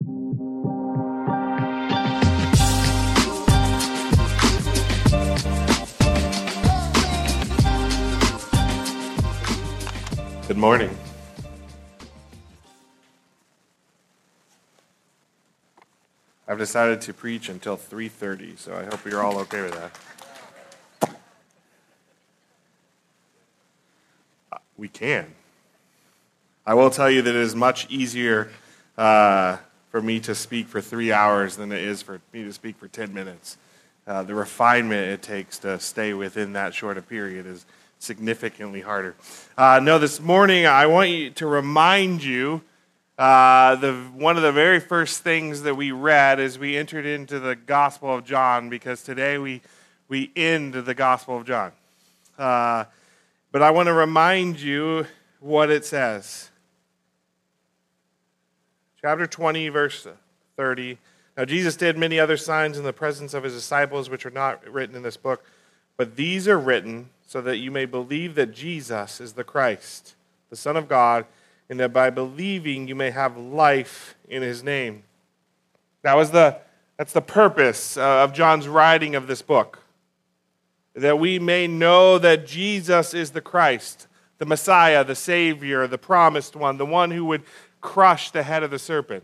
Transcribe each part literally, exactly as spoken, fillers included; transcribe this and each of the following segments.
Good morning. I've decided to preach until three thirty, so I hope you're all okay with that. Uh, we can. I will tell you that it is much easier uh, for me to speak for three hours than it is for me to speak for ten minutes. Uh, the refinement it takes to stay within that short a period is significantly harder. Uh, no, this morning I want you to remind you uh, the one of the very first things that we read as we entered into the Gospel of John, because today we we end the Gospel of John. Uh, but I want to remind you what it says. Chapter twenty, verse thirty. Now Jesus did many other signs in the presence of his disciples, which are not written in this book, but these are written so that you may believe that Jesus is the Christ, the Son of God, and that by believing you may have life in his name. That was the that's the purpose uh, of John's writing of this book, that we may know that Jesus is the Christ, the Messiah, the Savior, the promised one, the one who would crush the head of the serpent.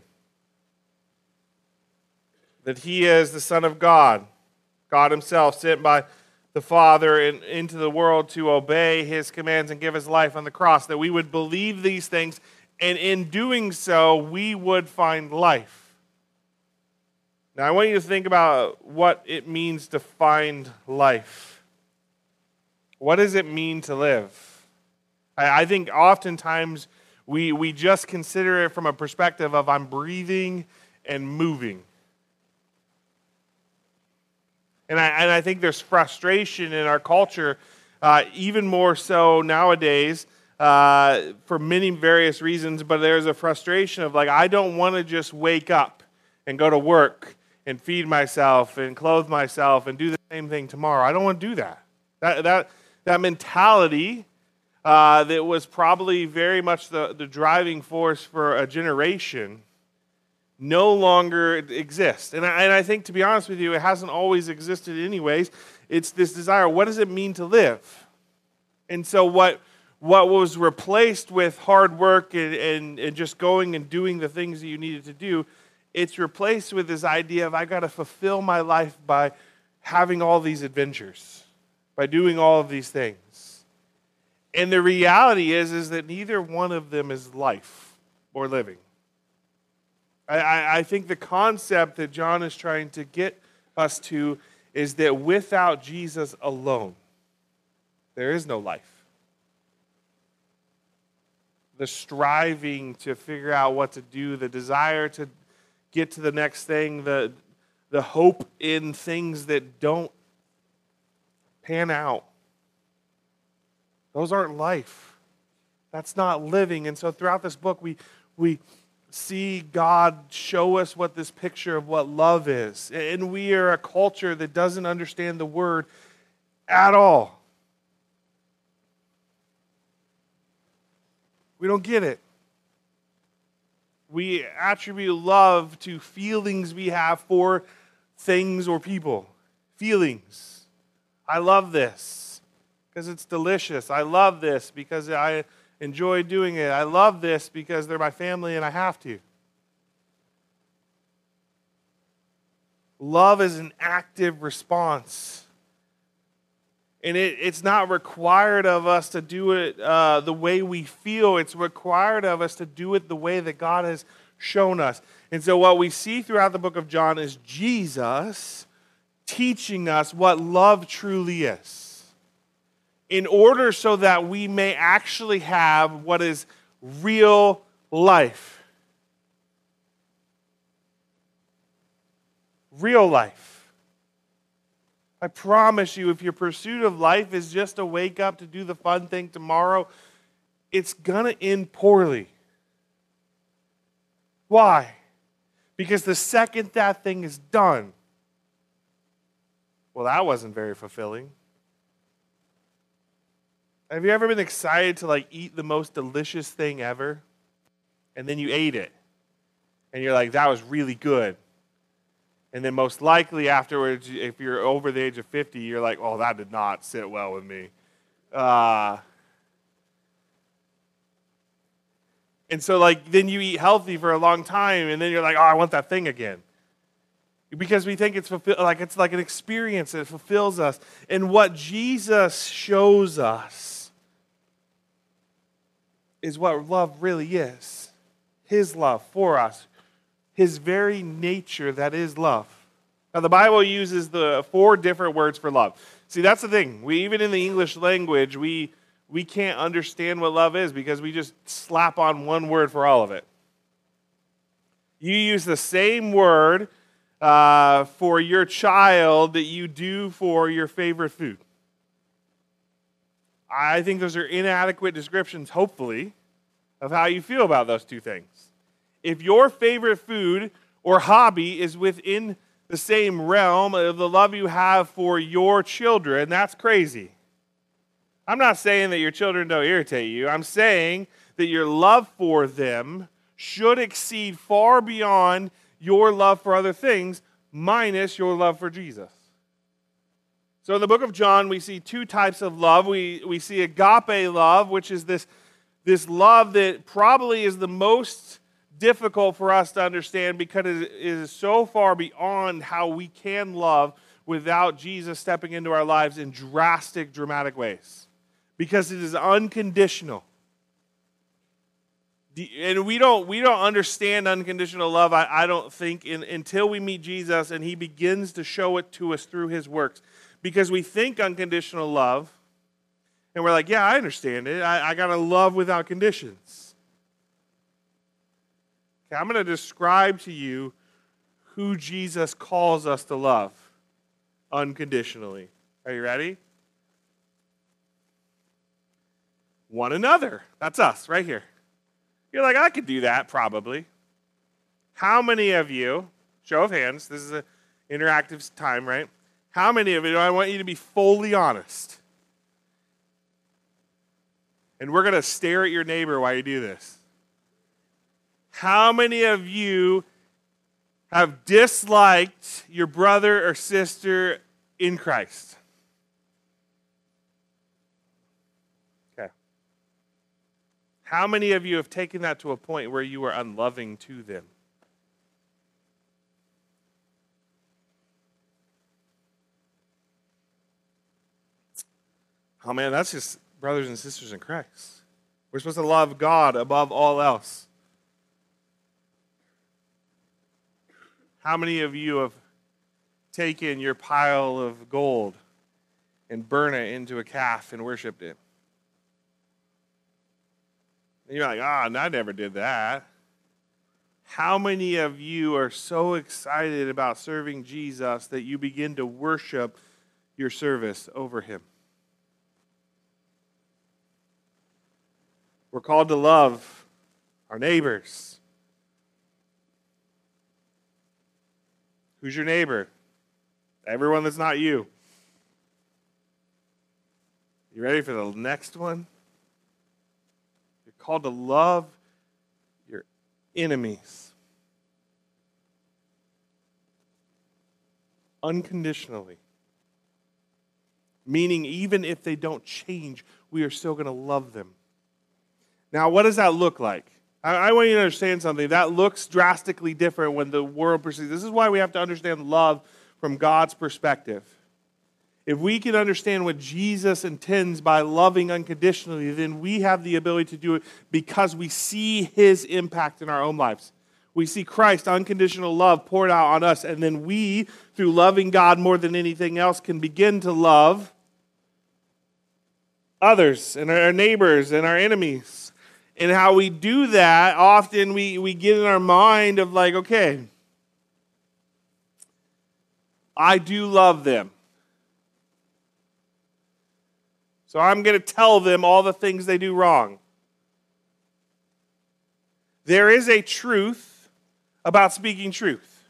That he is the Son of God, God himself, sent by the Father in, into the world to obey his commands and give his life on the cross, that we would believe these things, and in doing so, we would find life. Now, I want you to think about what it means to find life. What does it mean to live? I, I think oftentimes we, we just consider it from a perspective of I'm breathing and moving. And I, and I think there's frustration in our culture, uh, even more so nowadays, uh, for many various reasons, but there's a frustration of like, I don't want to just wake up and go to work and feed myself and clothe myself and do the same thing tomorrow. I don't want to do that. That that, that mentality uh, that was probably very much the, the driving force for a generation no longer exists. And I, and I think, to be honest with you, it hasn't always existed anyways. It's this desire, what does it mean to live? And so what what was replaced with hard work and, and, and just going and doing the things that you needed to do, it's replaced with this idea of I got to fulfill my life by having all these adventures, by doing all of these things. And the reality is, is that neither one of them is life or living. I, I think the concept that John is trying to get us to is that without Jesus alone, there is no life. The striving to figure out what to do, the desire to get to the next thing, the, the hope in things that don't pan out, those aren't life. That's not living. And so throughout this book, we we... see God show us what this picture of what love is. And we are a culture that doesn't understand the word at all. We don't get it. We attribute love to feelings we have for things or people. Feelings. I love this because it's delicious. I love this because I enjoy doing it. I love this because they're my family and I have to. Love is an active response. And it, it's not required of us to do it uh, the way we feel. It's required of us to do it the way that God has shown us. And so what we see throughout the book of John is Jesus teaching us what love truly is, in order so that we may actually have what is real life. Real life. I promise you, if your pursuit of life is just to wake up to do the fun thing tomorrow, it's going to end poorly. Why? Because the second that thing is done, well, that wasn't very fulfilling. Have you ever been excited to like eat the most delicious thing ever? And then you ate it. And you're like, that was really good. And then most likely afterwards, if you're over the age of fifty, you're like, oh, that did not sit well with me. Uh, and so like then you eat healthy for a long time, and then you're like, oh, I want that thing again. Because we think it's fulfill- like it's like an experience that fulfills us. And what Jesus shows us is what love really is. His love for us. His very nature that is love. Now the Bible uses the four different words for love. See, that's the thing. We even in the English language, we we can't understand what love is because we just slap on one word for all of it. You use the same word uh, for your child that you do for your favorite food. I think those are inadequate descriptions, hopefully, of how you feel about those two things. If your favorite food or hobby is within the same realm of the love you have for your children, that's crazy. I'm not saying that your children don't irritate you. I'm saying that your love for them should exceed far beyond your love for other things, minus your love for Jesus. So in the book of John, we see two types of love. We, we see agape love, which is this, this love that probably is the most difficult for us to understand because it is so far beyond how we can love without Jesus stepping into our lives in drastic, dramatic ways. Because it is unconditional. And we don't we don't understand unconditional love, I, I don't think, in, until we meet Jesus and he begins to show it to us through his works. Because we think unconditional love, and we're like, yeah, I understand it. I, I got to love without conditions. I'm going to describe to you who Jesus calls us to love unconditionally. Are you ready? One another. That's us right here. You're like, I could do that probably. How many of you, show of hands, this is an interactive time, right? How many of you, I want you to be fully honest. And we're going to stare at your neighbor while you do this. How many of you have disliked your brother or sister in Christ? Okay. How many of you have taken that to a point where you are unloving to them? Oh man, that's just brothers and sisters in Christ. We're supposed to love God above all else. How many of you have taken your pile of gold and burned it into a calf and worshipped it? And you're like, ah, oh, I never did that. How many of you are so excited about serving Jesus that you begin to worship your service over him? We're called to love our neighbors. Who's your neighbor? Everyone that's not you. You ready for the next one? You're called to love your enemies. Unconditionally. Meaning even if they don't change, we are still going to love them. Now, what does that look like? I want you to understand something. That looks drastically different when the world perceives. This is why we have to understand love from God's perspective. If we can understand what Jesus intends by loving unconditionally, then we have the ability to do it because we see his impact in our own lives. We see Christ's unconditional love poured out on us, and then we, through loving God more than anything else, can begin to love others and our neighbors and our enemies. And how we do that, often we, we get in our mind of like, okay, I do love them. So I'm going to tell them all the things they do wrong. There is a truth about speaking truth.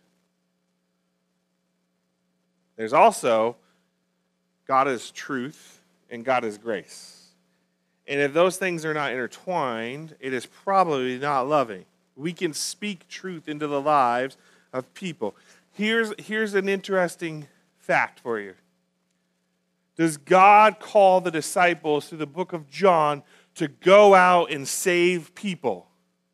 There's also God is truth and God is grace. And if those things are not intertwined, it is probably not loving. We can speak truth into the lives of people. Here's, here's an interesting fact for you. Does God call the disciples through the book of John to go out and save people?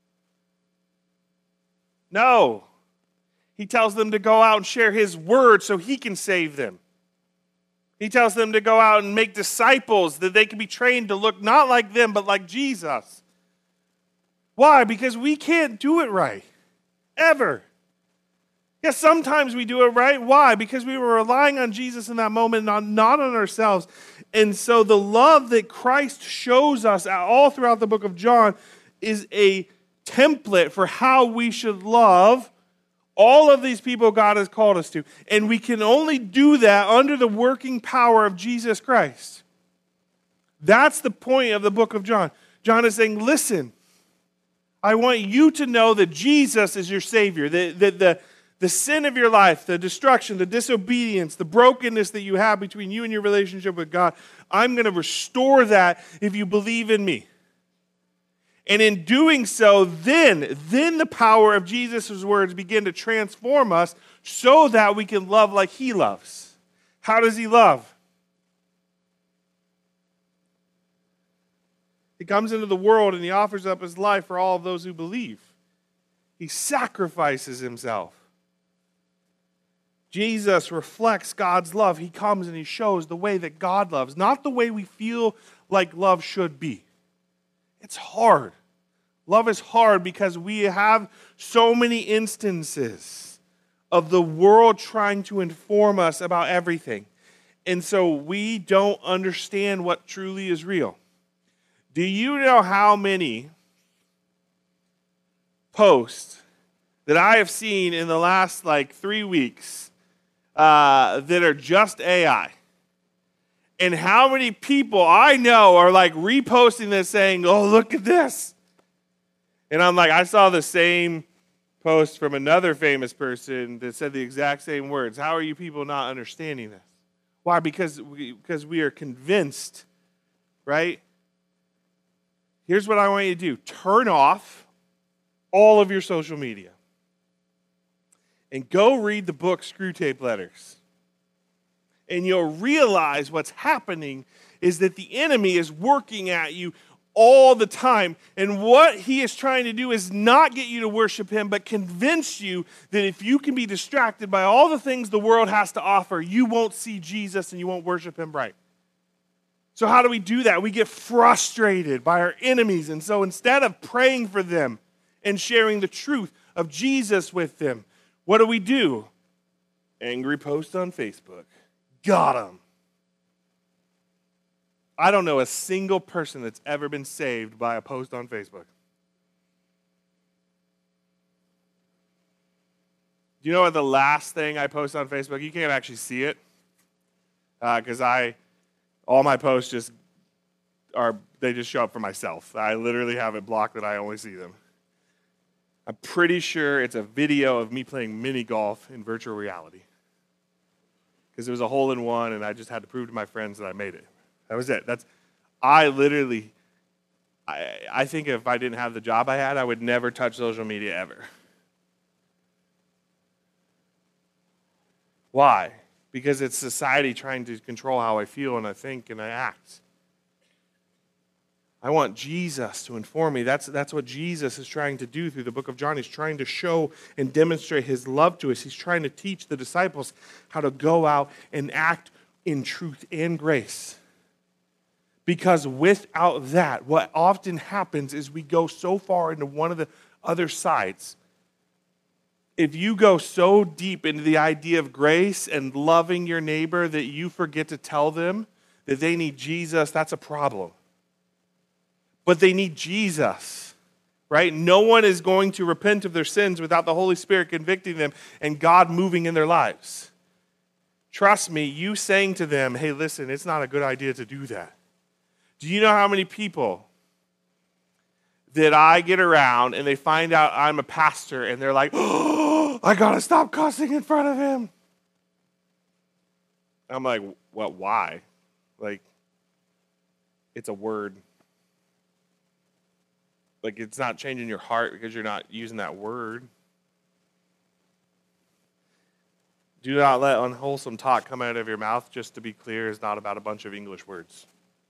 No. He tells them to go out and share his word so he can save them. He tells them to go out and make disciples that they can be trained to look not like them, but like Jesus. Why? Because we can't do it right. Ever. Yes, sometimes we do it right. Why? Because we were relying on Jesus in that moment, not, not on ourselves. And so the love that Christ shows us all throughout the book of John is a template for how we should love all of these people God has called us to. And we can only do that under the working power of Jesus Christ. That's the point of the book of John. John is saying, listen, I want you to know that Jesus is your Savior, that the, the, the sin of your life, the destruction, the disobedience, the brokenness that you have between you and your relationship with God, I'm going to restore that if you believe in me. And in doing so, then, then the power of Jesus' words begin to transform us so that we can love like he loves. How does he love? He comes into the world and he offers up his life for all of those who believe. He sacrifices himself. Jesus reflects God's love. He comes and he shows the way that God loves, not the way we feel like love should be. It's hard. Love is hard because we have so many instances of the world trying to inform us about everything. And so we don't understand what truly is real. Do you know how many posts that I have seen in the last like three weeks uh, that are just A I? And how many people I know are like reposting this saying, oh, look at this. And I'm like, I saw the same post from another famous person that said the exact same words. How are you people not understanding this? Why? Because we, because we are convinced, right? Here's what I want you to do. Turn off all of your social media. And go read the book Screwtape Letters. And you'll realize what's happening is that the enemy is working at you all the time. And what he is trying to do is not get you to worship him, but convince you that if you can be distracted by all the things the world has to offer, you won't see Jesus and you won't worship him right. So how do we do that? We get frustrated by our enemies. And so instead of praying for them and sharing the truth of Jesus with them, what do we do? Angry post on Facebook. Got him. I don't know a single person that's ever been saved by a post on Facebook. Do you know what the last thing I post on Facebook? You can't actually see it because uh, I, all my posts just are, they just show up for myself. I literally have it blocked that I only see them. I'm pretty sure it's a video of me playing mini golf in virtual reality because it was a hole in one and I just had to prove to my friends that I made it. That was it. That's, I literally, I, I think if I didn't have the job I had, I would never touch social media ever. Why? Because it's society trying to control how I feel and I think and I act. I want Jesus to inform me. That's, that's what Jesus is trying to do through the book of John. He's trying to show and demonstrate his love to us. He's trying to teach the disciples how to go out and act in truth and grace. Because without that, what often happens is we go so far into one of the other sides. If you go so deep into the idea of grace and loving your neighbor that you forget to tell them that they need Jesus, that's a problem. But they need Jesus, right? No one is going to repent of their sins without the Holy Spirit convicting them and God moving in their lives. Trust me, you saying to them, hey, listen, it's not a good idea to do that. Do you know how many people that I get around and they find out I'm a pastor and they're like, oh, I got to stop cussing in front of him? I'm like, what, why? Like, it's a word. Like, it's not changing your heart because you're not using that word. Do not let unwholesome talk come out of your mouth. Just to be clear, is not about a bunch of English words.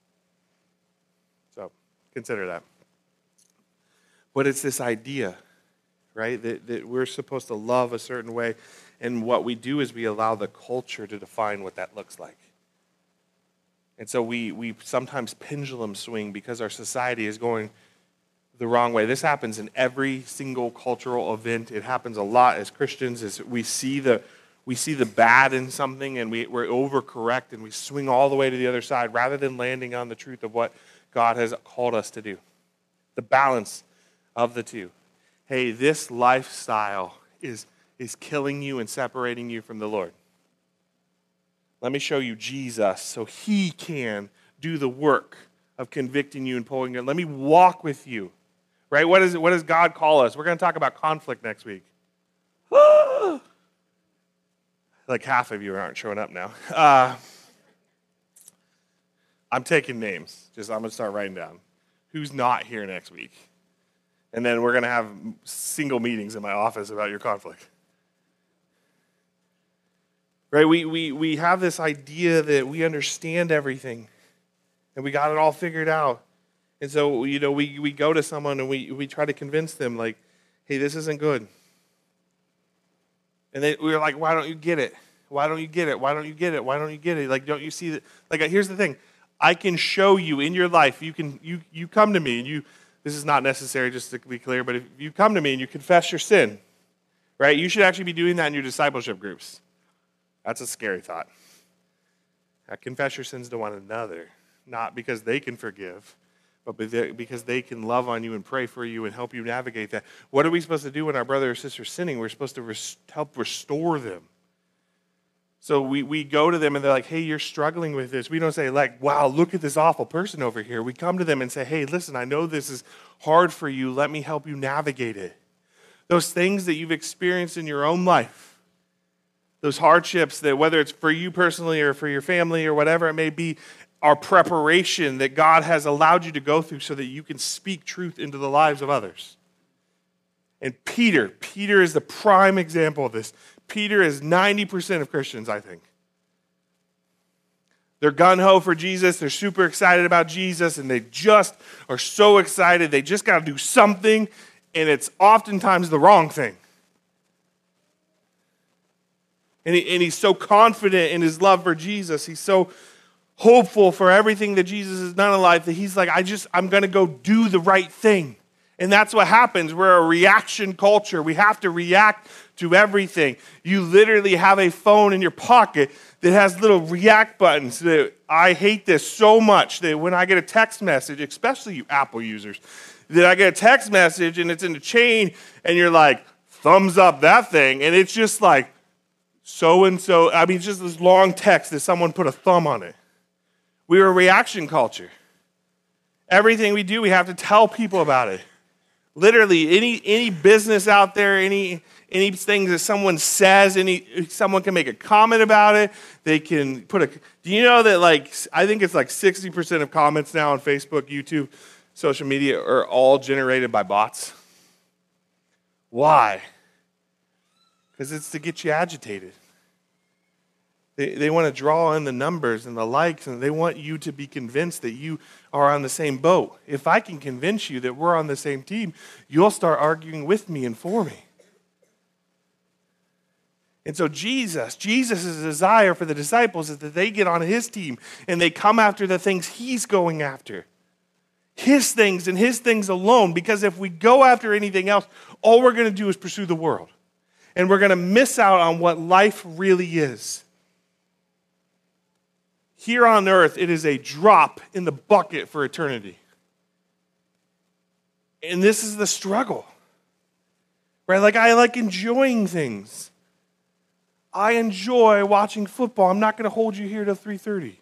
So, consider that. But it's this idea, right, that, that we're supposed to love a certain way. And what we do is we allow the culture to define what that looks like. And so we we sometimes pendulum swing because our society is going the wrong way. This happens in every single cultural event. It happens a lot as Christians. As we see the we see the bad in something and we, we're overcorrect and we swing all the way to the other side rather than landing on the truth of what God has called us to do. The balance of the two. Hey, this lifestyle is, is killing you and separating you from the Lord. Let me show you Jesus so he can do the work of convicting you and pulling you. Let me walk with you. Right? What, is, what does God call us? We're going to talk about conflict next week. Like half of you aren't showing up now. Uh, I'm taking names. Just I'm going to start writing down who's not here next week. And then we're going to have single meetings in my office about your conflict. Right? We, we, we have this idea that we understand everything and we got it all figured out. And so, you know, we, we go to someone and we, we try to convince them, like, hey, this isn't good. And they, we're like, why don't you get it? Why don't you get it? Why don't you get it? Why don't you get it? Like, don't you see that? Like, here's the thing. I can show you in your life, you can you you come to me and you, this is not necessary just to be clear, but if you come to me and you confess your sin, right? You should actually be doing that in your discipleship groups. That's a scary thought. Now, confess your sins to one another, not because they can forgive, but because they can love on you and pray for you and help you navigate that. What are we supposed to do when our brother or sister is sinning? We're supposed to res- help restore them. So we, we go to them and they're like, hey, you're struggling with this. We don't say like, wow, look at this awful person over here. We come to them and say, hey, listen, I know this is hard for you. Let me help you navigate it. Those things that you've experienced in your own life, those hardships that whether it's for you personally or for your family or whatever it may be, are preparation that God has allowed you to go through so that you can speak truth into the lives of others. And Peter, Peter is the prime example of this. Peter is ninety percent of Christians, I think. They're gung-ho for Jesus. They're super excited about Jesus, and they just are so excited. They just got to do something, and it's oftentimes the wrong thing. And, he, and he's so confident in his love for Jesus. He's so hopeful for everything that Jesus has done in life that he's like, I just, I'm going to go do the right thing. And that's what happens. We're a reaction culture. We have to react to everything. You literally have a phone in your pocket that has little react buttons. That I hate this so much that when I get a text message, especially you Apple users, that I get a text message and it's in the chain and you're like, thumbs up that thing. And it's just like, so-and-so, I mean, just this long text that someone put a thumb on it. We're a reaction culture. Everything we do, we have to tell people about it. Literally, any any business out there, any anything that someone says, any someone can make a comment about it. They can put a. Do you know that like I think it's like sixty percent of comments now on Facebook, YouTube, social media are all generated by bots? Why? Because it's to get you agitated. They they want to draw in the numbers and the likes, and they want you to be convinced that you are on the same boat. If I can convince you that we're on the same team, you'll start arguing with me and for me. And so Jesus, Jesus' desire for the disciples is that they get on his team and they come after the things he's going after. His things and his things alone. Because if we go after anything else, all we're going to do is pursue the world. And we're going to miss out on what life really is. Here on earth, it is a drop in the bucket for eternity. And this is the struggle. Right? Like, I like enjoying things. I enjoy watching football. I'm not going to hold you here till three thirty.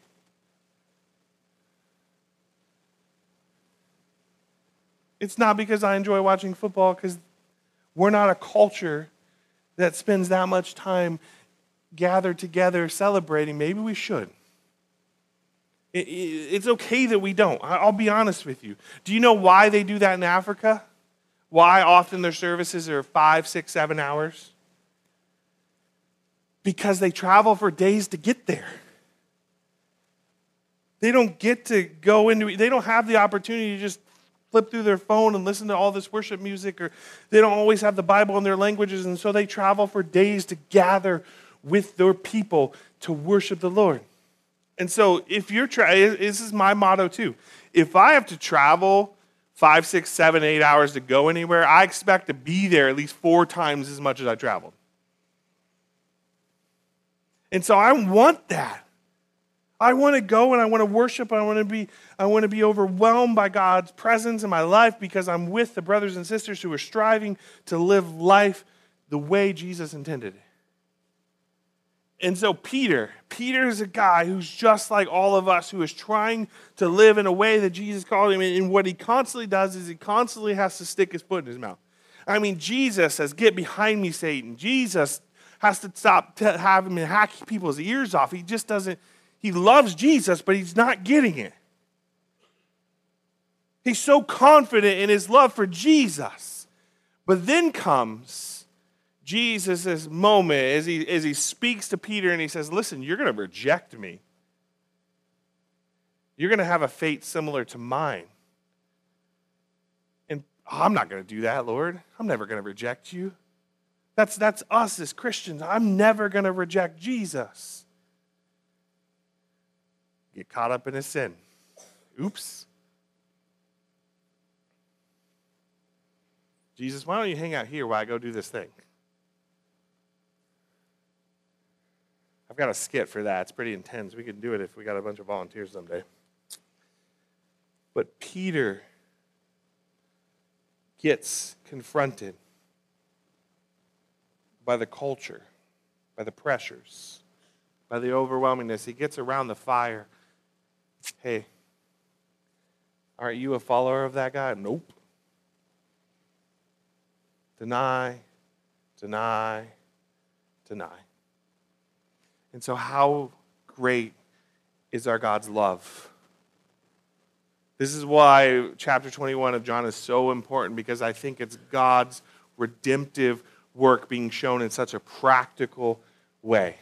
It's not because I enjoy watching football, because we're not a culture that spends that much time gathered together celebrating. Maybe we should. It's okay that we don't. I'll be honest with you. Do you know why they do that in Africa? Why often their services are five, six, seven hours? Because they travel for days to get there. They don't get to go into, they don't have the opportunity to just flip through their phone and listen to all this worship music, or they don't always have the Bible in their languages, and so they travel for days to gather with their people to worship the Lord. And so if you're, tra- this is my motto too. If I have to travel five, six, seven, eight hours to go anywhere, I expect to be there at least four times as much as I traveled. And so I want that. I want to go and I want to worship. I want to be I want to be overwhelmed by God's presence in my life because I'm with the brothers and sisters who are striving to live life the way Jesus intended it. And so Peter, Peter is a guy who's just like all of us, who is trying to live in a way that Jesus called him. And what he constantly does is he constantly has to stick his foot in his mouth. I mean, Jesus says, "Get behind me, Satan." Jesus has to stop t- having him hack people's ears off. He just doesn't. He loves Jesus, but he's not getting it. He's so confident in his love for Jesus. But then comes Jesus' moment as he, as he speaks to Peter and he says, "Listen, you're going to reject me. You're going to have a fate similar to mine. And oh, I'm not going to do that, Lord. I'm never going to reject you. That's, that's us as Christians. I'm never going to reject Jesus." Get caught up in his sin. Oops. Jesus, why don't you hang out here while I go do this thing? I've got a skit for that. It's pretty intense. We can do it if we got a bunch of volunteers someday. But Peter gets confronted by the culture, by the pressures, by the overwhelmingness. He gets around the fire. Hey, aren't you a follower of that guy? Nope. Deny, deny, deny. And so how great is our God's love? This is why chapter twenty-one of John is so important, because I think it's God's redemptive work being shown in such a practical way.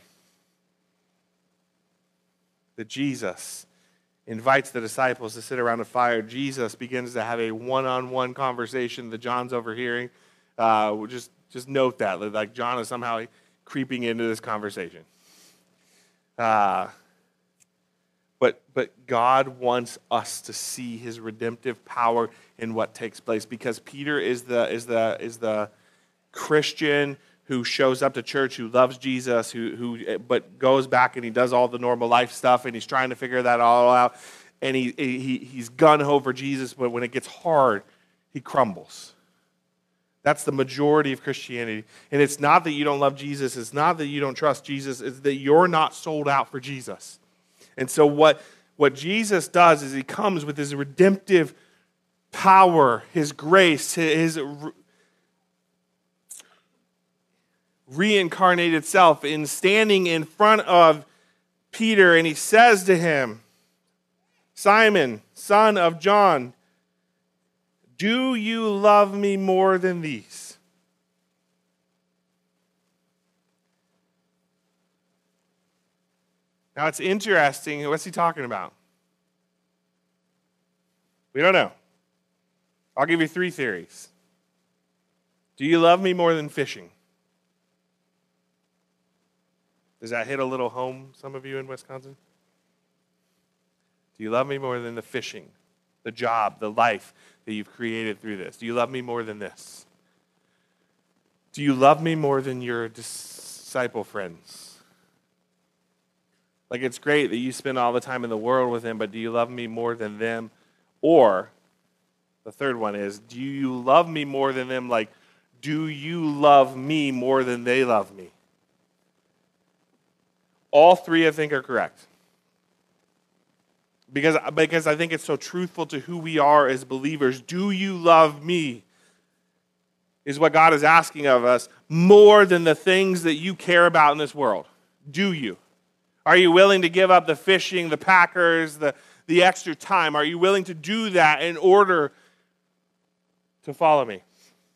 That Jesus invites the disciples to sit around a fire. Jesus begins to have a one-on-one conversation that John's overhearing. Uh, we'll just, just note that. Like John is somehow creeping into this conversation. Uh, but, but God wants us to see his redemptive power in what takes place, because Peter is the, is the, is the Christian who shows up to church, who loves Jesus, who who but goes back and he does all the normal life stuff, and he's trying to figure that all out, and he, he he's gung-ho for Jesus, but when it gets hard, he crumbles. That's the majority of Christianity. And it's not that you don't love Jesus, it's not that you don't trust Jesus, it's that you're not sold out for Jesus. And so what, what Jesus does is he comes with his redemptive power, his grace, his reincarnated self, in standing in front of Peter, and he says to him, "Simon, son of John, do you love me more than these?" Now it's interesting. What's he talking about? We don't know. I'll give you three theories. Do you love me more than fishing? Does that hit a little home, some of you in Wisconsin? Do you love me more than the fishing, the job, the life that you've created through this? Do you love me more than this? Do you love me more than your disciple friends? Like, it's great that you spend all the time in the world with them, but do you love me more than them? Or, the third one is, do you love me more than them? Like, do you love me more than they love me? All three, I think, are correct. Because, because I think it's so truthful to who we are as believers. Do you love me? Is what God is asking of us, more than the things that you care about in this world. Do you? Are you willing to give up the fishing, the Packers, the, the extra time? Are you willing to do that in order to follow me?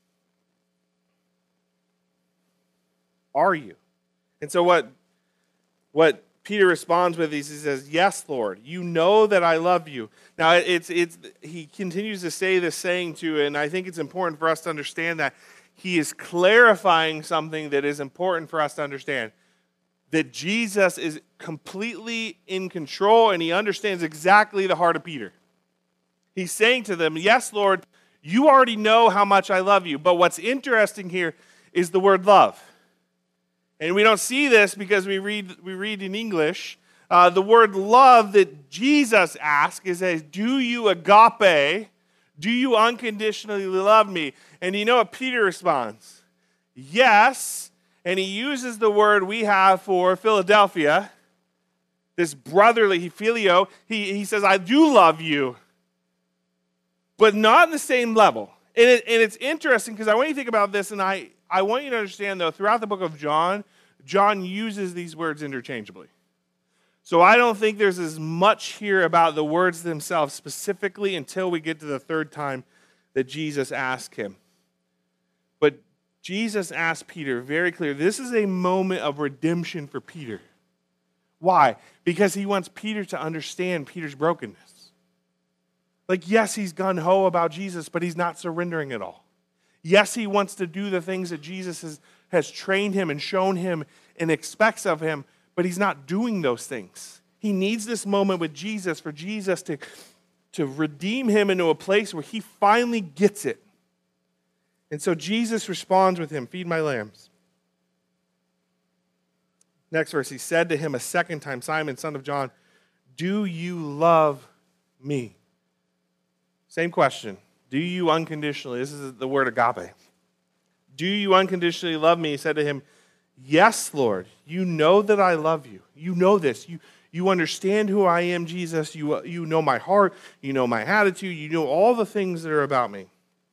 Are you? And so what, what Peter responds with is he says, yes, Lord, you know that I love you. Now, it's it's he continues to say this saying to, and I think it's important for us to understand that he is clarifying something that is important for us to understand. That Jesus is completely in control and he understands exactly the heart of Peter. He's saying to them, yes, Lord, you already know how much I love you. But what's interesting here is the word love. And we don't see this because we read we read in English. Uh, the word love that Jesus asks is, says, do you agape, do you unconditionally love me? And you know what Peter responds? Yes. And he uses the word we have for Philadelphia, this brotherly phileo. He, he says, I do love you, but not in the same level. And, it, and it's interesting because I want you to think about this, and I, I want you to understand, though, throughout the book of John, John uses these words interchangeably. So I don't think there's as much here about the words themselves specifically until we get to the third time that Jesus asked him. But Jesus asked Peter very clear, this is a moment of redemption for Peter. Why? Because he wants Peter to understand Peter's brokenness. Like, yes, he's gung-ho about Jesus, but he's not surrendering at all. Yes, he wants to do the things that Jesus has, has trained him and shown him and expects of him, but he's not doing those things. He needs this moment with Jesus for Jesus to, to redeem him into a place where he finally gets it. And so Jesus responds with him, feed my lambs. Next verse, he said to him a second time, Simon, son of John, do you love me? Same question. Do you unconditionally, this is the word agape. Do you unconditionally love me? He said to him, yes, Lord, you know that I love you. You know this. You, you understand who I am, Jesus. You, you know my heart. You know my attitude. You know all the things that are about me.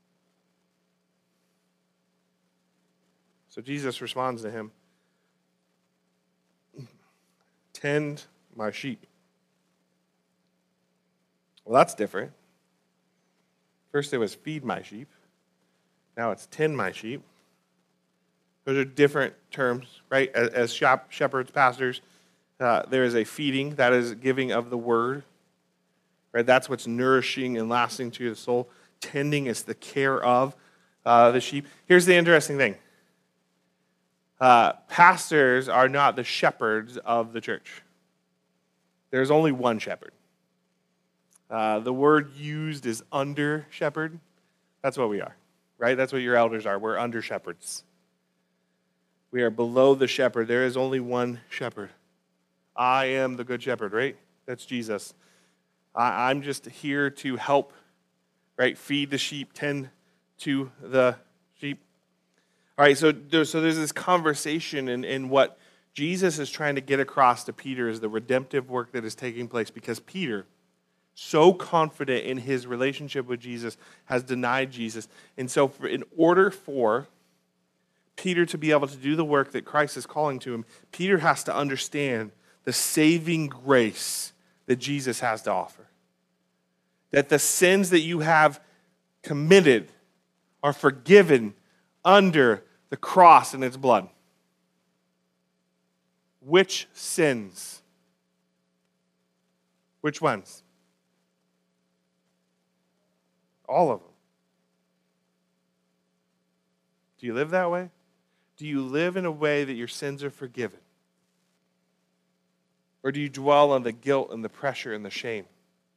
So Jesus responds to him, tend my sheep. Well, that's different. First it was feed my sheep. Now it's tend my sheep. Those are different terms, right? As, as shop, shepherds, pastors, uh, there is a feeding, that is giving of the word. Right? That's what's nourishing and lasting to the soul. Tending is the care of uh, the sheep. Here's the interesting thing. Uh, pastors are not the shepherds of the church. There's only one shepherd. Uh, the word used is under shepherd. That's what we are, right? That's what your elders are. We're under shepherds. We are below the shepherd. There is only one shepherd. I am the good shepherd, right? That's Jesus. I, I'm just here to help, right? Feed the sheep, tend to the sheep. All right, so there's, so there's this conversation, and, and what Jesus is trying to get across to Peter is the redemptive work that is taking place because Peter, so confident in his relationship with Jesus, has denied Jesus. And so for, in order for Peter to be able to do the work that Christ is calling to him, Peter has to understand the saving grace that Jesus has to offer. That the sins that you have committed are forgiven under the cross and its blood. Which sins? Which ones? All of them. Do you live that way? Do you live in a way that your sins are forgiven? Or do you dwell on the guilt and the pressure and the shame?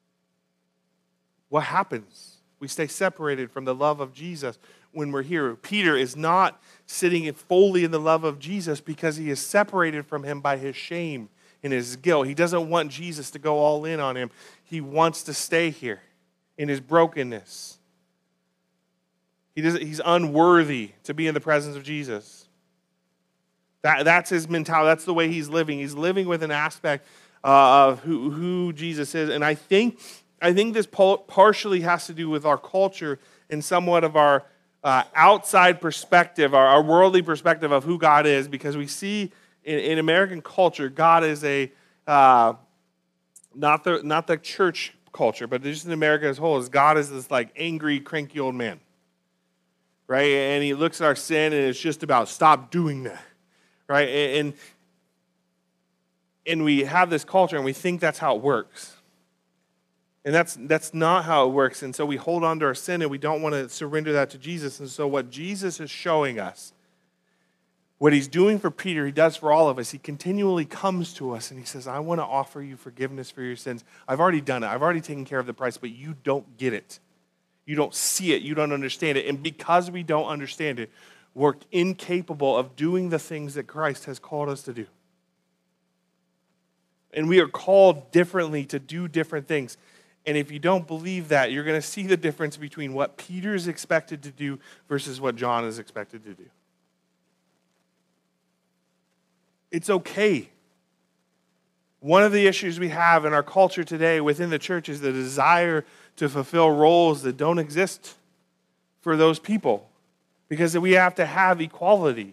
What happens? We stay separated from the love of Jesus when we're here. Peter is not sitting fully in the love of Jesus because he is separated from him by his shame and his guilt. He doesn't want Jesus to go all in on him. He wants to stay here in his brokenness. He doesn't, he's unworthy to be in the presence of Jesus. That, that's his mentality. That's the way he's living. He's living with an aspect uh, of who, who Jesus is. And I think, I think this partially has to do with our culture and somewhat of our uh, outside perspective, our, our worldly perspective of who God is, because we see in, in American culture, God is a uh, not the not the church culture, but just in America as a whole, is God is this like angry, cranky old man, right? And he looks at our sin, and it's just about stop doing that, right? And and we have this culture, and we think that's how it works. And that's that's not how it works. And so we hold on to our sin, and we don't want to surrender that to Jesus. And so what Jesus is showing us, what he's doing for Peter, he does for all of us. He continually comes to us, and he says, I want to offer you forgiveness for your sins. I've already done it. I've already taken care of the price, but you don't get it. You don't see it. You don't understand it. And because we don't understand it, we're incapable of doing the things that Christ has called us to do. And we are called differently to do different things. And if you don't believe that, you're going to see the difference between what Peter is expected to do versus what John is expected to do. It's okay. One of the issues we have in our culture today within the church is the desire to fulfill roles that don't exist for those people, because we have to have equality.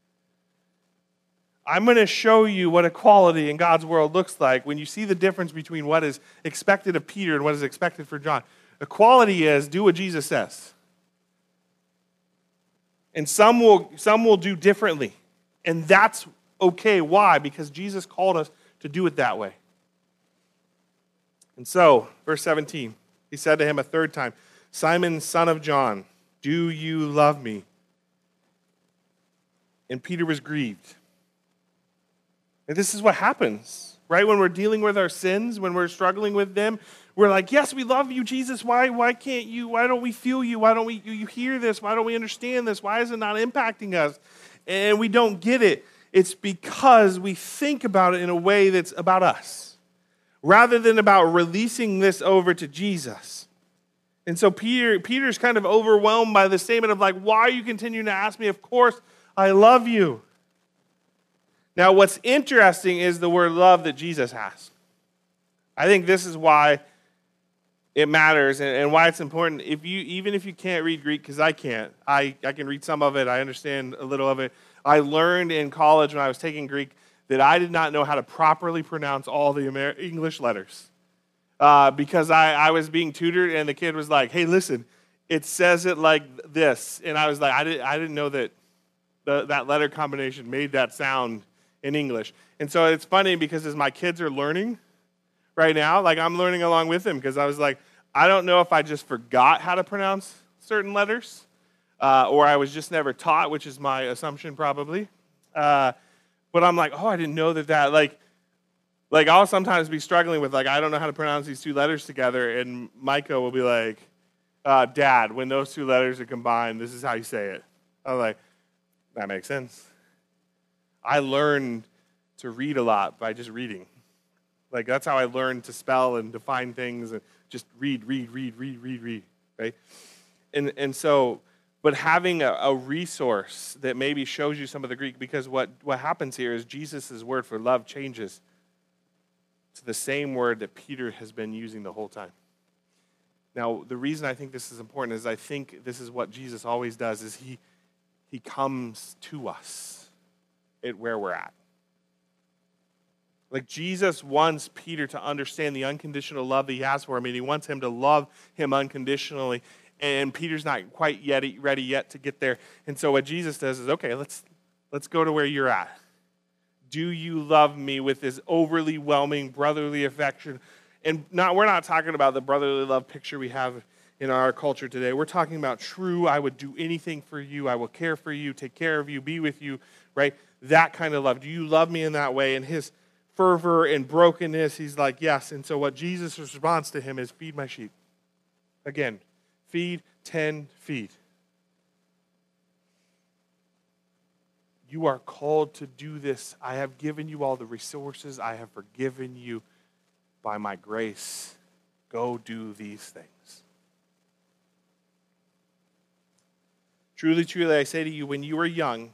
I'm going to show you what equality in God's world looks like when you see the difference between what is expected of Peter and what is expected for John. Equality is do what Jesus says. And some will, some will do differently. And that's okay. Why? Because Jesus called us to do it that way. And so, verse seventeen, he said to him a third time, Simon, son of John, do you love me? And Peter was grieved. And this is what happens, right? When we're dealing with our sins, when we're struggling with them, we're like, yes, we love you, Jesus. Why, why can't you? Why don't we feel you? Why don't we you, you hear this? Why don't we understand this? Why is it not impacting us? And we don't get it. It's because we think about it in a way that's about us, rather than about releasing this over to Jesus. And so Peter, Peter's kind of overwhelmed by the statement of like, why are you continuing to ask me? Of course, I love you. Now, what's interesting is the word love that Jesus has. I think this is why it matters and, and why it's important. If you, even if you can't read Greek, because I can't, I, I can read some of it, I understand a little of it. I learned in college when I was taking Greek that I did not know how to properly pronounce all the Amer- English letters. Uh, because I, I was being tutored, and the kid was like, hey, listen, it says it like this. And I was like, I, did, I didn't know that the, that letter combination made that sound in English. And so it's funny because as my kids are learning right now, like I'm learning along with them, because I was like, I don't know if I just forgot how to pronounce certain letters, uh, or I was just never taught, which is my assumption probably. Uh, but I'm like, oh, I didn't know that that, like, like I'll sometimes be struggling with, like, I don't know how to pronounce these two letters together, and Micah will be like, uh, Dad, when those two letters are combined, this is how you say it. I'm like, that makes sense. I learned to read a lot by just reading. Like, that's how I learned to spell and define things, and just read, read, read, read, read, read, right? And and so, but having a, a resource that maybe shows you some of the Greek, because what, what happens here is Jesus' word for love changes to the same word that Peter has been using the whole time. Now, the reason I think this is important is I think this is what Jesus always does, is he he comes to us at where we're at. Like, Jesus wants Peter to understand the unconditional love that he has for him, and he wants him to love him unconditionally, and Peter's not quite yet ready yet to get there. And so what Jesus does is, okay, let's let's go to where you're at. Do you love me with this overly whelming brotherly affection? And not we're not talking about the brotherly love picture we have in our culture today. We're talking about true, I would do anything for you, I will care for you, take care of you, be with you, right? That kind of love. Do you love me in that way? And his fervor and brokenness, he's like, yes. And so what Jesus' response to him is, feed my sheep. Again, feed, tend, feed. You are called to do this. I have given you all the resources. I have forgiven you by my grace. Go do these things. Truly, truly, I say to you, when you were young,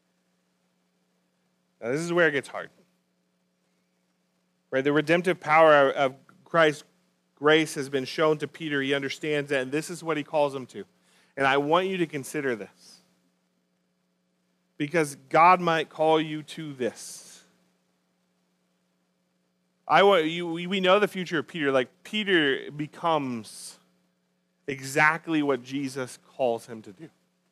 now this is where it gets hard. Right? The redemptive power of Christ's grace has been shown to Peter. He understands that, and this is what he calls him to. And I want you to consider this, because God might call you to this. I want you. We we know the future of Peter. Like Peter becomes exactly what Jesus calls him to do.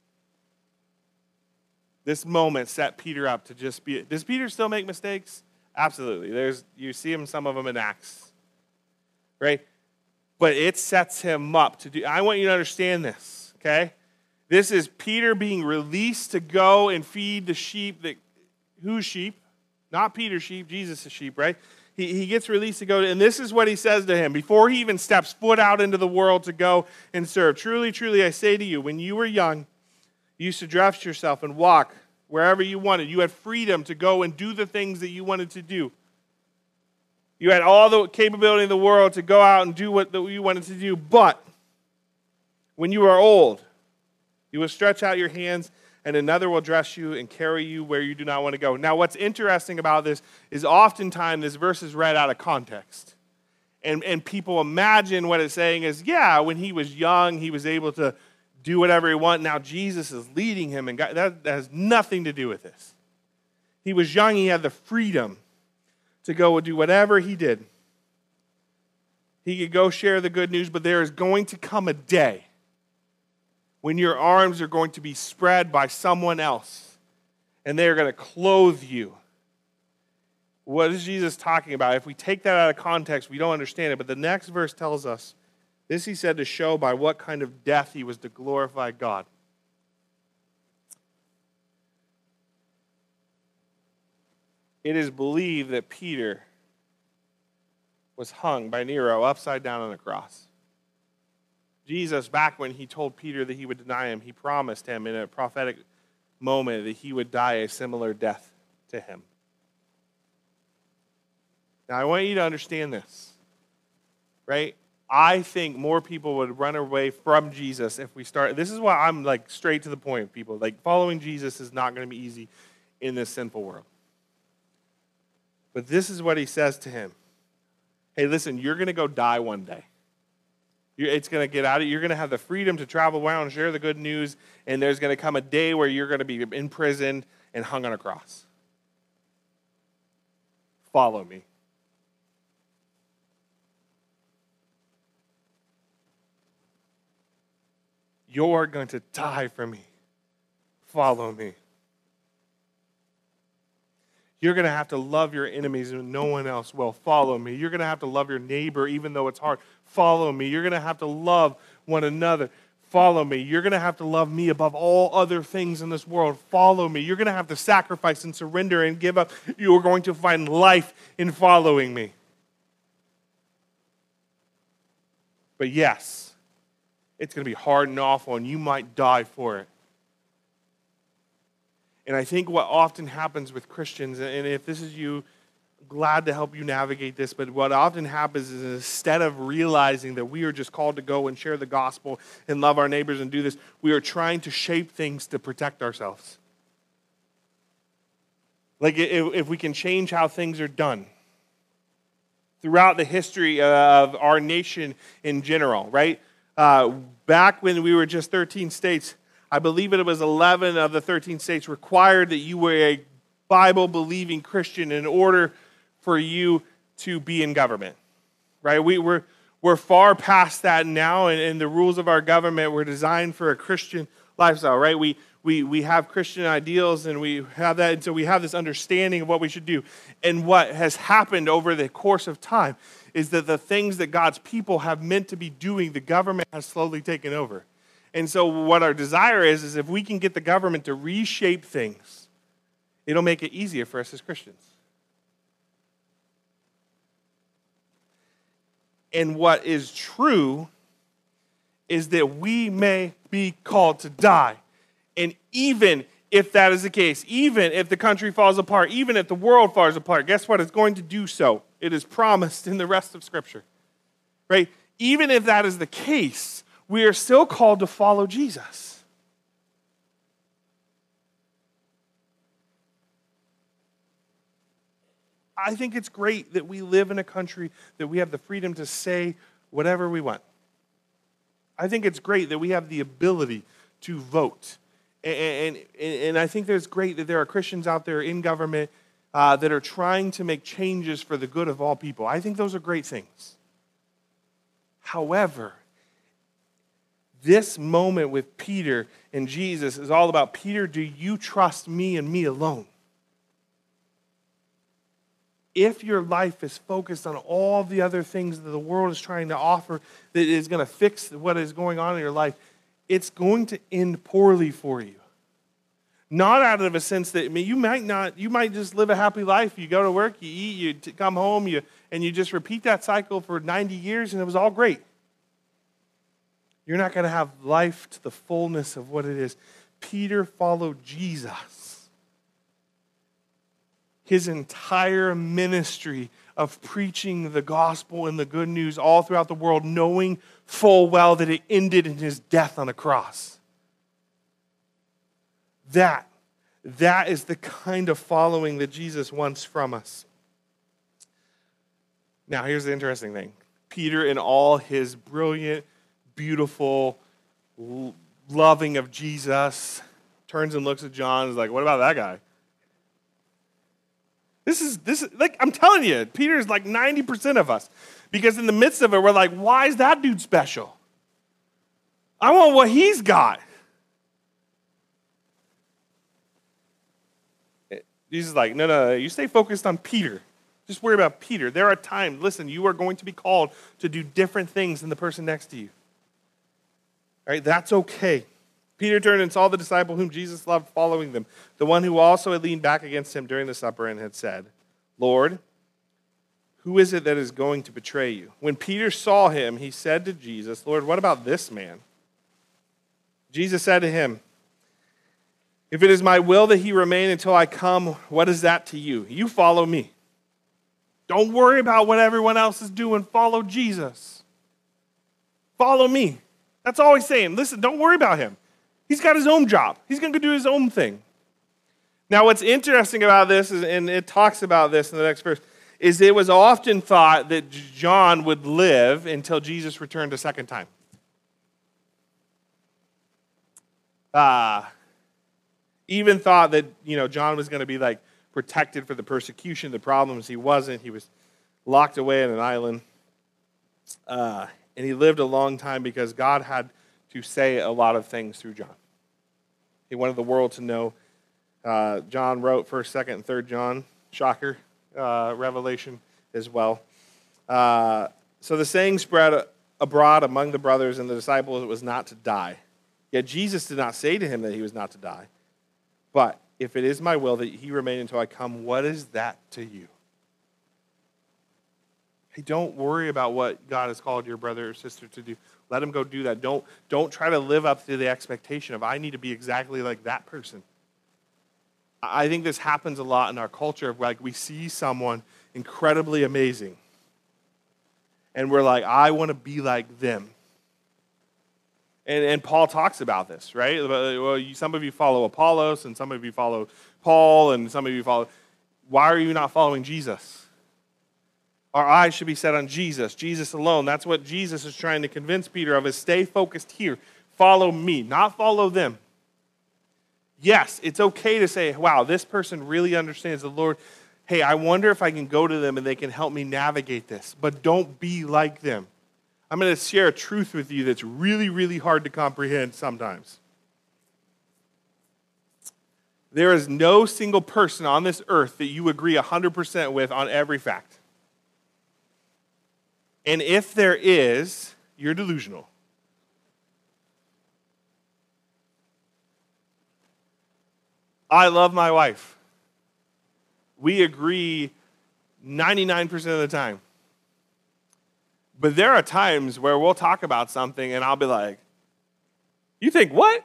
This moment set Peter up to just be. Does Peter still make mistakes? Absolutely. There's you see him some of them in Acts, right? But it sets him up to do. I want you to understand this. Okay, this is Peter being released to go and feed the sheep. That whose sheep? Not Peter's sheep. Jesus' sheep, right? He, he gets released to go, and this is what he says to him before he even steps foot out into the world to go and serve. Truly, truly, I say to you, when you were young, you used to dress yourself and walk wherever you wanted. You had freedom to go and do the things that you wanted to do. You had all the capability in the world to go out and do what you wanted to do. But when you are old, you will stretch out your hands, and another will dress you and carry you where you do not want to go. Now, what's interesting about this is oftentimes this verse is read out of context. And, and people imagine what it's saying is, yeah, when he was young, he was able to do whatever he wanted. Now Jesus is leading him, and God, that, that has nothing to do with this. He was young, he had the freedom to go and do whatever he did. He could go share the good news, but there is going to come a day when your arms are going to be spread by someone else, and they are going to clothe you. What is Jesus talking about? If we take that out of context, we don't understand it. But the next verse tells us, this he said to show by what kind of death he was to glorify God. It is believed that Peter was hung by Nero upside down on a cross. Jesus, back when he told Peter that he would deny him, he promised him in a prophetic moment that he would die a similar death to him. Now, I want you to understand this, right? I think more people would run away from Jesus if we start. This is why I'm like straight to the point, people. Like following Jesus is not going to be easy in this sinful world. But this is what he says to him. Hey, listen, you're going to go die one day. It's going to get out of you. You're going to have the freedom to travel around and share the good news, and there's going to come a day where you're going to be imprisoned and hung on a cross. Follow me. You're going to die for me. Follow me. You're going to have to love your enemies and no one else will. Follow me. You're going to have to love your neighbor even though it's hard. Follow me. You're going to have to love one another. Follow me. You're going to have to love me above all other things in this world. Follow me. You're going to have to sacrifice and surrender and give up. You are going to find life in following me. But yes, it's going to be hard and awful, and you might die for it. And I think what often happens with Christians, and if this is you, glad to help you navigate this, but what often happens is instead of realizing that we are just called to go and share the gospel and love our neighbors and do this, we are trying to shape things to protect ourselves. Like if, if we can change how things are done. Throughout the history of our nation in general, right? Uh, back when we were just thirteen states, I believe it was eleven of the thirteen states required that you were a Bible-believing Christian in order for you to be in government, right? We, we're, we're far past that now, and, and the rules of our government were designed for a Christian lifestyle, right? We, we, we have Christian ideals, and we have that, and so we have this understanding of what we should do. And what has happened over the course of time is that the things that God's people have meant to be doing, the government has slowly taken over. And so what our desire is, is if we can get the government to reshape things, it'll make it easier for us as Christians. And what is true is that we may be called to die. And even if that is the case, even if the country falls apart, even if the world falls apart, guess what? It's going to do so. It is promised in the rest of Scripture. Right? Even if that is the case, we are still called to follow Jesus. I think it's great that we live in a country that we have the freedom to say whatever we want. I think it's great that we have the ability to vote. And, and, and I think it's great that there are Christians out there in government uh, that are trying to make changes for the good of all people. I think those are great things. However, this moment with Peter and Jesus is all about, Peter, do you trust me and me alone? If your life is focused on all the other things that the world is trying to offer that is going to fix what is going on in your life, it's going to end poorly for you. Not out of a sense that, I mean, you might not, you might just live a happy life. You go to work, you eat, you t- come home, you and you just repeat that cycle for ninety years and it was all great. You're not going to have life to the fullness of what it is. Peter followed Jesus. His entire ministry of preaching the gospel and the good news all throughout the world, knowing full well that it ended in his death on a cross. That, that is the kind of following that Jesus wants from us. Now, here's the interesting thing. Peter, in all his brilliant, beautiful, loving of Jesus, turns and looks at John and is like, what about that guy? This is, this is like, I'm telling you, Peter is like ninety percent of us. Because in the midst of it, we're like, why is that dude special? I want what he's got. Jesus is like, no, no, no, you stay focused on Peter. Just worry about Peter. There are times, listen, you are going to be called to do different things than the person next to you. All right, that's okay. Peter turned and saw the disciple whom Jesus loved following them, the one who also had leaned back against him during the supper and had said, Lord, who is it that is going to betray you? When Peter saw him, he said to Jesus, Lord, what about this man? Jesus said to him, if it is my will that he remain until I come, what is that to you? You follow me. Don't worry about what everyone else is doing. Follow Jesus. Follow me. That's all he's saying. Listen, don't worry about him. He's got his own job. He's going to go do his own thing. Now, what's interesting about this, is, and it talks about this in the next verse, is it was often thought that John would live until Jesus returned a second time. Uh, even thought that, you know, John was going to be like protected for the persecution, the problems. He wasn't. He was locked away in an island. Uh, and he lived a long time because God had to say a lot of things through John. He wanted the world to know. Uh, John wrote first, second, and third John. Shocker. Uh, Revelation as well. Uh, so the saying spread abroad among the brothers and the disciples it was not to die. Yet Jesus did not say to him that he was not to die. But if it is my will that he remain until I come, what is that to you? Hey, don't worry about what God has called your brother or sister to do. Let him go do that. Don't, don't try to live up to the expectation of, I need to be exactly like that person. I think this happens a lot in our culture of like we see someone incredibly amazing. And we're like, I want to be like them. And, and Paul talks about this, right? Well, you, some of you follow Apollos, and some of you follow Paul, and some of you follow... Why are you not following Jesus? Our eyes should be set on Jesus, Jesus alone. That's what Jesus is trying to convince Peter of, is stay focused here. Follow me, not follow them. Yes, it's okay to say, wow, this person really understands the Lord. Hey, I wonder if I can go to them and they can help me navigate this. But don't be like them. I'm going to share a truth with you that's really, really hard to comprehend sometimes. There is no single person on this earth that you agree one hundred percent with on every fact. And if there is, you're delusional. I love my wife. We agree ninety-nine percent of the time. But there are times where we'll talk about something and I'll be like, you think what?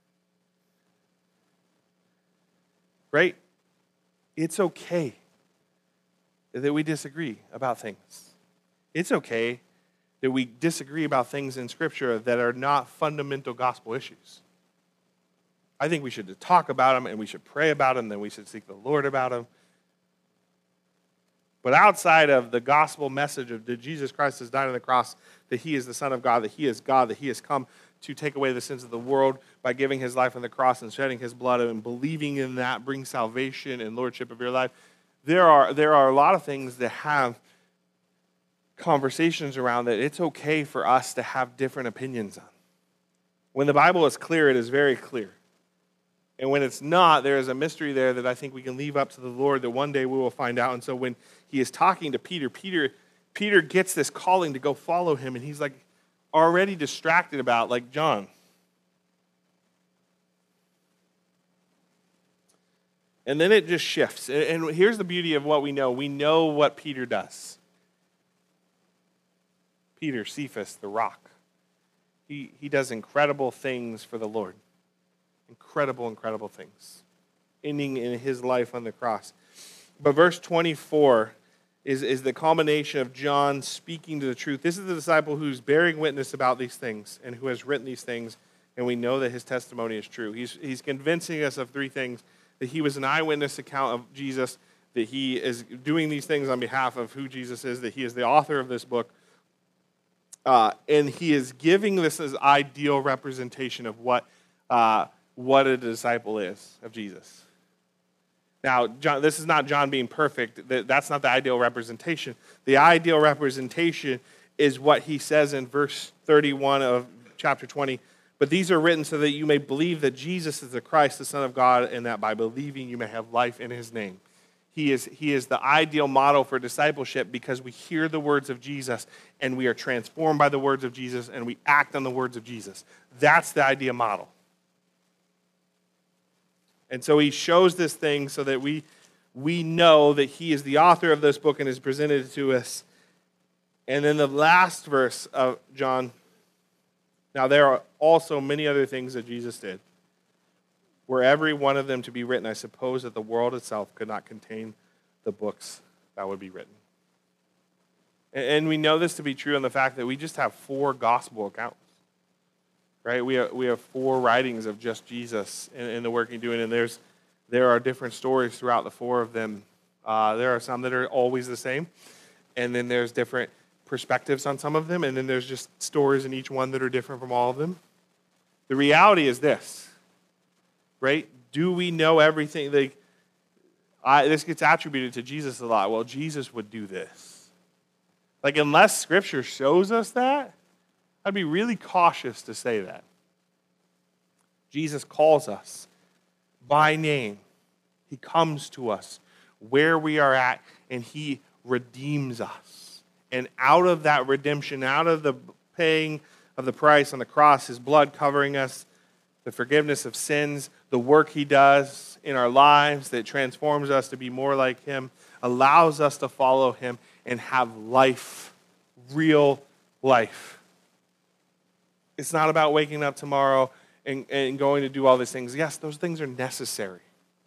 Right? It's okay that we disagree about things. It's okay that we disagree about things in Scripture that are not fundamental gospel issues. I think we should talk about them and we should pray about them, and then we should seek the Lord about them. But outside of the gospel message of that Jesus Christ has died on the cross, that he is the Son of God, that he is God, that he has come to take away the sins of the world by giving his life on the cross and shedding his blood, and believing in that brings salvation and lordship of your life, there are there are a lot of things that have conversations around that it's okay for us to have different opinions on. When the Bible is clear, it is very clear. And when it's not, there is a mystery there that I think we can leave up to the Lord that one day we will find out. And so when he is talking to Peter, Peter, Peter gets this calling to go follow him, and he's like already distracted about, like, John. And then it just shifts. And here's the beauty of what we know. We know what Peter does. Peter, Cephas, the rock. He, he does incredible things for the Lord. Incredible, incredible things. Ending in his life on the cross. But verse twenty-four is, is the culmination of John speaking to the truth. This is the disciple who's bearing witness about these things and who has written these things, and we know that his testimony is true. He's, he's convincing us of three things: that he was an eyewitness account of Jesus, that he is doing these things on behalf of who Jesus is, that he is the author of this book, uh, and he is giving this as ideal representation of what uh, what a disciple is of Jesus. Now, John, this is not John being perfect. That's not the ideal representation. The ideal representation is what he says in verse thirty-one of chapter twenty. But these are written so that you may believe that Jesus is the Christ, the Son of God, and that by believing you may have life in his name. He is, he is the ideal model for discipleship because we hear the words of Jesus and we are transformed by the words of Jesus and we act on the words of Jesus. That's the ideal model. And so he shows this thing so that we, we know that he is the author of this book and is presented to us. And then the last verse of John. Now there are also many other things that Jesus did. Were every one of them to be written, I suppose that the world itself could not contain the books that would be written. And we know this to be true in the fact that we just have four gospel accounts. Right, we have, we have four writings of just Jesus in, in the work he's doing, and there's there are different stories throughout the four of them. Uh, there are some that are always the same, and then there's different perspectives on some of them, and then there's just stories in each one that are different from all of them. The reality is this, right? Do we know everything? Like, I, this gets attributed to Jesus a lot. Well, Jesus would do this. Like, unless Scripture shows us that, I'd be really cautious to say that. Jesus calls us by name. He comes to us where we are at, and he redeems us. And out of that redemption, out of the paying of the price on the cross, his blood covering us, the forgiveness of sins, the work he does in our lives that transforms us to be more like him, allows us to follow him and have life, real life. It's not about waking up tomorrow and, and going to do all these things. Yes, those things are necessary.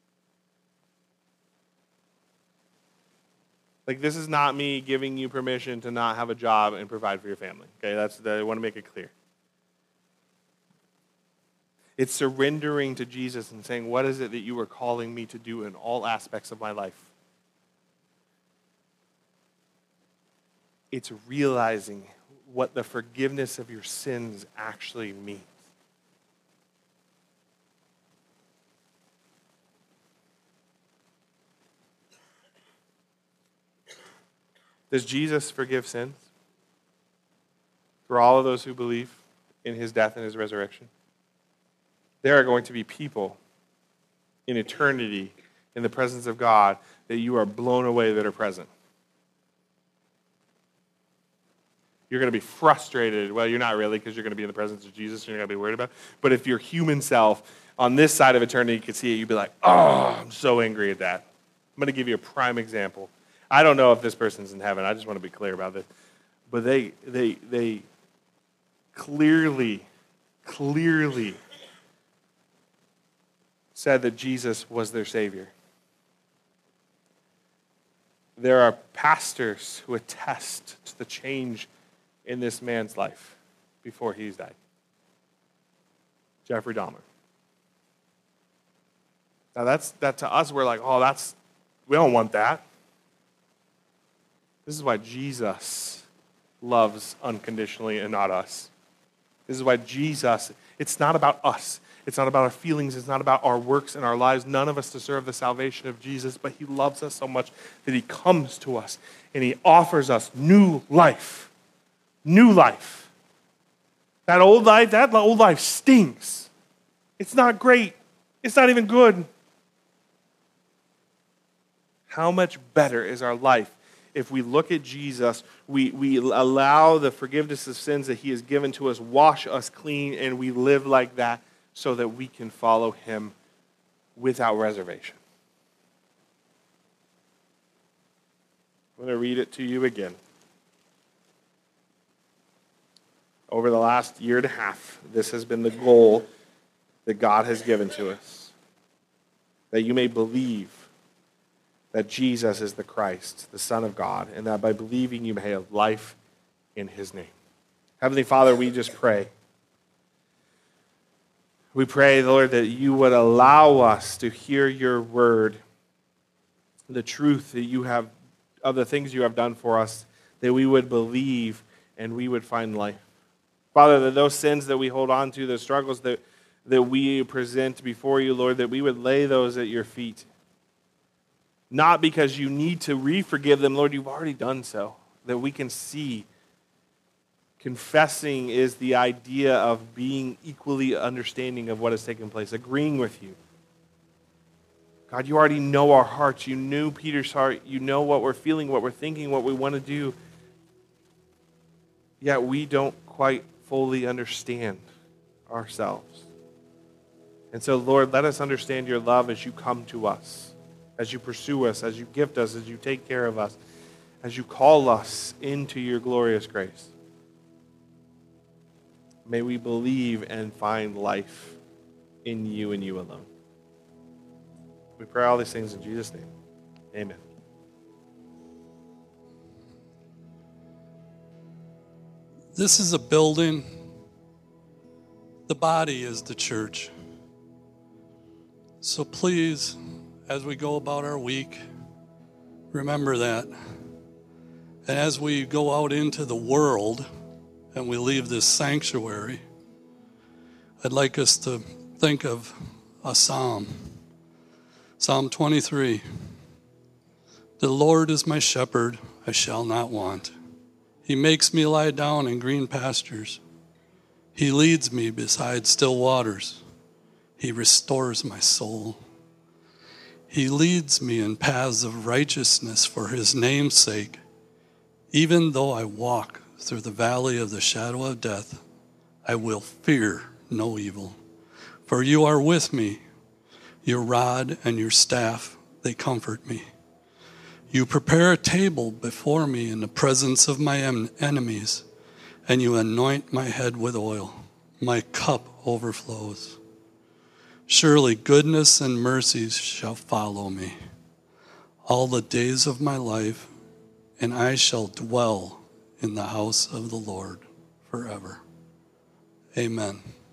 Like, this is not me giving you permission to not have a job and provide for your family. Okay, that's the, I want to make it clear. It's surrendering to Jesus and saying, what is it that you are calling me to do in all aspects of my life? It's realizing what the forgiveness of your sins actually means. Does Jesus forgive sins for all of those who believe in his death and his resurrection? There are going to be people in eternity in the presence of God that you are blown away that are present. You're going to be frustrated. Well, you're not really, because you're going to be in the presence of Jesus and you're going to be worried about it. But if your human self on this side of eternity could see it, you'd be like, oh, I'm so angry at that. I'm going to give you a prime example. I don't know if this person's in heaven. I just want to be clear about this. But they they they clearly, clearly said that Jesus was their Savior. There are pastors who attest to the change in this man's life before he's died. Jeffrey Dahmer. Now that's that to us, we're like, oh, that's we don't want that. This is why Jesus loves unconditionally and not us. This is why Jesus, it's not about us. It's not about our feelings. It's not about our works and our lives. None of us deserve the salvation of Jesus, but he loves us so much that he comes to us and he offers us new life. New life. That old life, that old life stinks. It's not great. It's not even good. How much better is our life if we look at Jesus, we, we allow the forgiveness of sins that he has given to us, wash us clean, and we live like that so that we can follow him without reservation. I'm going to read it to you again. Over the last year and a half, this has been the goal that God has given to us, that you may believe that Jesus is the Christ, the Son of God, and that by believing you may have life in his name. Heavenly Father, we just pray. We pray, Lord, that you would allow us to hear your word, the truth that you have, of the things you have done for us, that we would believe and we would find life. Father, that those sins that we hold on to, the struggles that, that we present before you, Lord, that we would lay those at your feet. Not because you need to re-forgive them, Lord, you've already done so. That we can see. Confessing is the idea of being equally understanding of what has taken place, agreeing with you. God, you already know our hearts. You knew Peter's heart. You know what we're feeling, what we're thinking, what we want to do. Yet we don't quite fully understand ourselves. And so, Lord, let us understand your love as you come to us, as you pursue us, as you gift us, as you take care of us, as you call us into your glorious grace. May we believe and find life in you and you alone. We pray all these things in Jesus' name. Amen. This is a building. The body is the church. So please, as we go about our week, remember that. And as we go out into the world and we leave this sanctuary, I'd like us to think of a psalm. Psalm twenty-three. The Lord is my shepherd, I shall not want. He makes me lie down in green pastures. He leads me beside still waters. He restores my soul. He leads me in paths of righteousness for his name's sake. Even though I walk through the valley of the shadow of death, I will fear no evil. For you are with me. Your rod and your staff, they comfort me. You prepare a table before me in the presence of my en- enemies, and you anoint my head with oil. My cup overflows. Surely goodness and mercies shall follow me all the days of my life, and I shall dwell in the house of the Lord forever. Amen.